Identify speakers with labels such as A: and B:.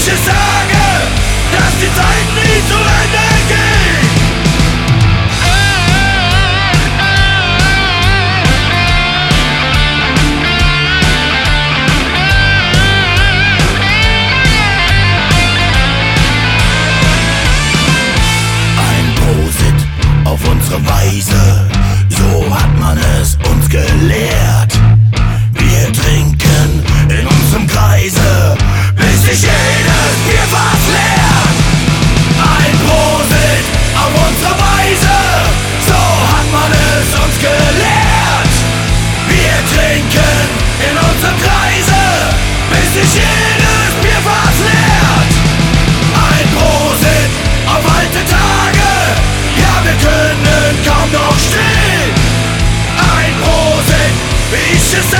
A: es sage, dass die Zeit nie zu Ende geht. Ein Prosit auf unsere Weise, so hat man es uns gelehrt. Wir trinken in unserem Kreise, bis sich jedes Bier fast leert. Ein Prosit auf unsere Weise, so hat man es uns gelehrt. Wir trinken in unserem Kreise, bis sich jedes Bier fast leert. Ein Prosit auf alte Tage, ja wir können kaum noch stehen. Ein Prosit, wie ich es